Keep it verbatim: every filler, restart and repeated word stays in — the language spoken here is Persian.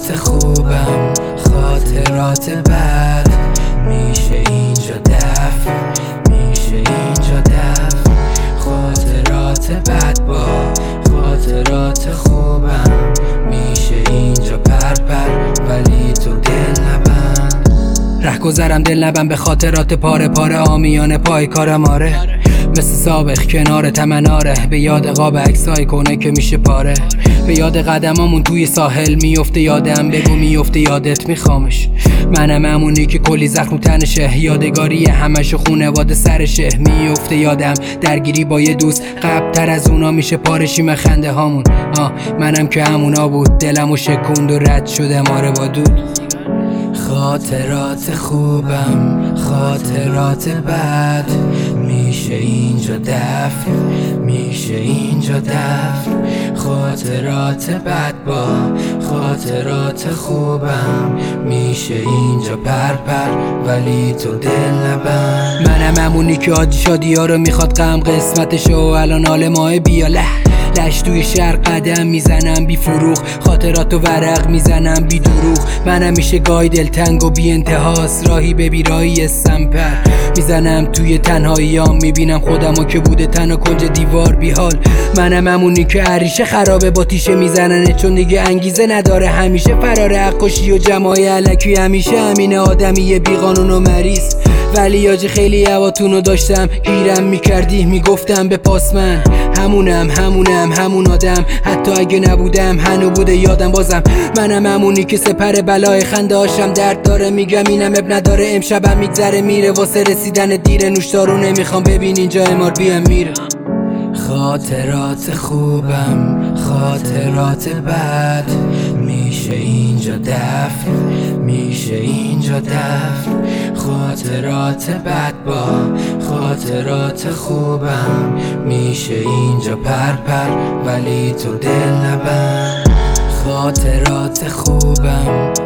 خاطرات خوبم خاطرات بد میشه اینجا دفن میشه اینجا دفن خاطرات بد با خاطرات خوبم میشه اینجا پرپر ولی تو دل نبند. ره گذرم دل نبند به خاطرات پاره پاره آمیان پای کارم آره مثل سابق کنار تمناره به یاد قاب عکسای کنه که میشه پاره به یاد قدمامون توی ساحل میفته یادم بگو میفته یادت میخوامش منم همونی که کلی زخم تنشه یادگاری همش خونواده سرشه میفته یادم درگیری با یه دوست قبل تر از اونا میشه پارشیم خنده هامون آه منم که همونا بود دلمو شکوند و رد شدم آره با دود. خاطرات خوبم خاطرات بد میشه اینجا دفن میشه اینجا دفن خاطرات بد با خاطرات خوبم میشه اینجا پرپر ولی تو دل نبند. منم همونی که عادی شادی ها رو میخواد غم قسمتشو الان حال ماه بیاله لش توی شهر قدم میزنم بی فروغ خاطرات و ورق میزنم بی دروغ منم میشه گای دلتنگ و بی انتهاس راهی به بیراهی سمپر میزنم توی تنهاییام میبینم خودمو که بوده تنها کنج دیوار بی حال منم همونی که عریشه خرابه با تیشه میزننه چون دیگه انگیزه نداره همیشه فرار عکاشی و جمعای علکی همیشه همینه آدمی بی قانون و مریض ولی آجی خیلی هواتونو داشتم گیرم میکردی میگفتم به پاس من همونم همونم همون آدم حتی اگه نبودم هنو بوده یادم بازم منم همونی که سپر بلای خنده هاشم درد داره میگم اینم اب نداره امشبم میگذره میره واسه رسیدن دیره نوشدارو نمیخوام ببین اینجا امار بیم میره. خاطرات خوبم خاطرات بد میشه اینجا دفن میشه اینجا دفن خاطرات بد با خاطرات خوبم میشه اینجا پرپر ولی تو دل نبند. خاطرات خوبم